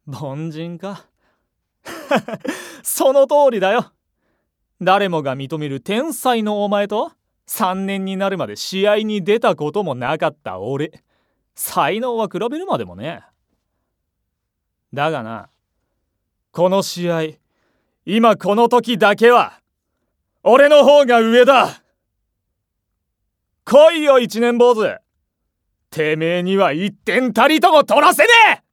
凡人か。その通りだよ。誰もが認める天才のお前と3年になるまで試合に出たこともなかった俺。才能は比べるまでもね。だがな、この試合、今この時だけは俺の方が上だ。来いよ一年坊主。てめえには1点たりとも取らせねえ。